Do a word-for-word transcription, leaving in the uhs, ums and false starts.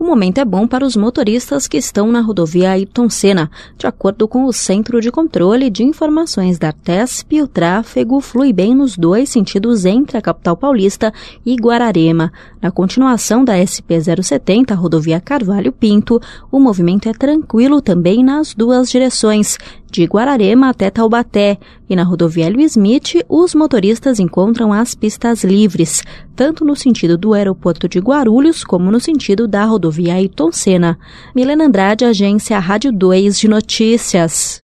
momento é bom para os motoristas que estão na rodovia Ayrton Senna. De acordo com o Centro de Controle de Informações da Artesp, o tráfego flui bem nos dois sentidos entre a capital paulista e Guararema. Na continuação da S P zero setenta, rodovia Carvalho Pinto, o movimento é tranquilo também nas duas direções, de Guararema até Taubaté, e na rodovia Hélio Smith, os motoristas encontram as pistas livres, tanto no sentido do aeroporto de Guarulhos como no sentido da rodovia Ayrton Senna. Milena Andrade, Agência Rádio dois de Notícias.